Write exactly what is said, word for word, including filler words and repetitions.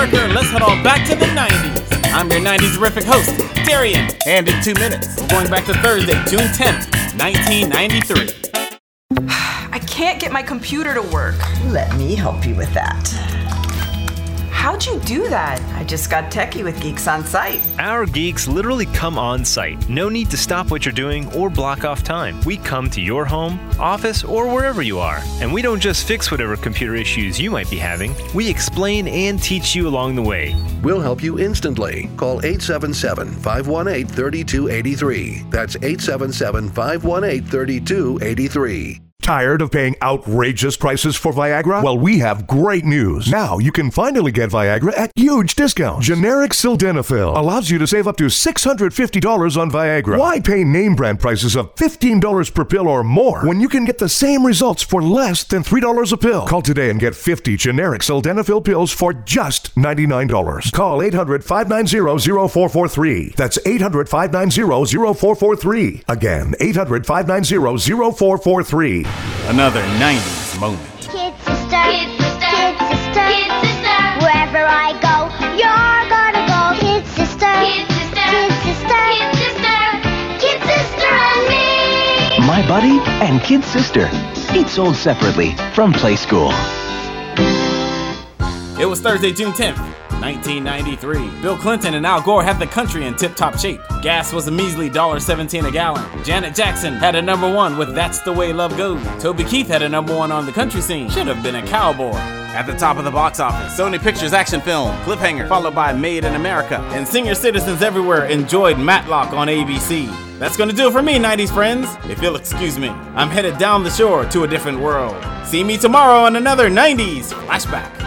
Parker, let's head on back to the nineties. I'm your nineties terrific host, Darian. And in two minutes, we're going back to Thursday, June tenth, nineteen ninety-three. I can't get my computer to work. Let me help you with that. How'd you do that? I just got techie with Geeks on Site. Our geeks literally come on site. No need to stop what you're doing or block off time. We come to your home, office, or wherever you are. And we don't just fix whatever computer issues you might be having. We explain and teach you along the way. We'll help you instantly. Call eight seven seven, five one eight, three two eight three. That's eight seven seven, five one eight, three two eight three. Tired of paying outrageous prices for Viagra? Well, we have great news. Now you can finally get Viagra at huge discounts. Generic Sildenafil allows you to save up to six hundred fifty dollars on Viagra. Why pay name brand prices of fifteen dollars per pill or more when you can get the same results for less than three dollars a pill? Call today and get fifty generic Sildenafil pills for just ninety-nine dollars. Call eight hundred, five nine zero, zero four four three. That's eight hundred, five nine zero, zero four four three. Again, eight hundred, five nine zero, zero four four three. Another nineties moment. Kid sister, kid sister, kid sister, kid sister. Wherever I go, you're gonna go. Kid sister, kid sister, kid sister, kid sister, kid sister and me. My Buddy and Kid Sister. Each sold separately from Play School. It was Thursday, June tenth, nineteen ninety-three. Bill Clinton and Al Gore had the country in tip-top shape. Gas was a measly one dollar seventeen a gallon. Janet Jackson had a number one with That's the Way Love Goes. Toby Keith had a number one on the country scene. Should have been a cowboy. At the top of the box office, Sony Pictures action film, Cliffhanger, followed by Made in America. And senior citizens everywhere enjoyed Matlock on A B C. That's gonna do it for me, nineties friends. If you'll excuse me, I'm headed down the shore to a different world. See me tomorrow on another nineties Flashback.